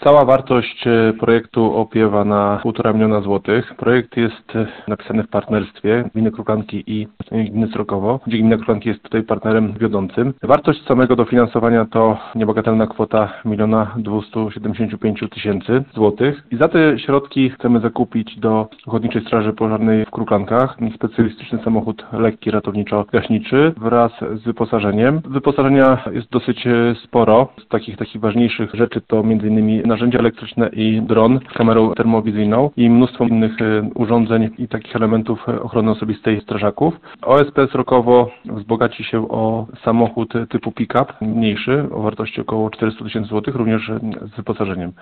Cała wartość projektu opiewa na 1,5 miliona złotych. Projekt jest napisany w partnerstwie Gminy Kruklanki i Gminy Srokowo, gdzie Gmina Kruklanki jest tutaj partnerem wiodącym. Wartość samego dofinansowania to niebagatelna kwota 1,275 000 złotych. I za te środki chcemy zakupić do Ochotniczej Straży Pożarnej w Kruklankach specjalistyczny samochód lekki ratowniczo-gaśniczy wraz z wyposażeniem. Wyposażenia jest dosyć sporo. Z takich ważniejszych rzeczy to m.in. narzędzia elektryczne i dron z kamerą termowizyjną i mnóstwo innych urządzeń i takich elementów ochrony osobistej strażaków. OSP Srokowo wzbogaci się o samochód typu pick-up, mniejszy, o wartości około 400 000 złotych, również z wyposażeniem.